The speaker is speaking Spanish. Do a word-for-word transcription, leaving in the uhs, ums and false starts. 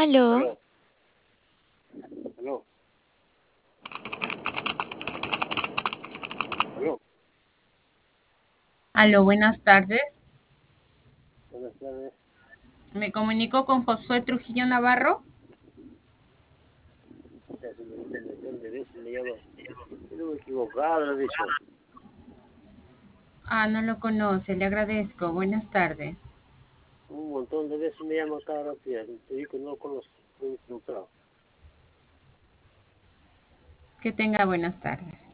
Aló, Aló, aló, aló. Aló, buenas tardes. Buenas tardes. Me comunico con Josué Trujillo Navarro. Ya se me dice un montón de veces, me llama. Yo no me he equivocado, lo he dicho. Ah, no lo conoce, le agradezco. Buenas tardes. Un montón de veces me llama cada rato. Ya, te digo que no lo conozco, estoy equivocado. Que tenga buenas tardes.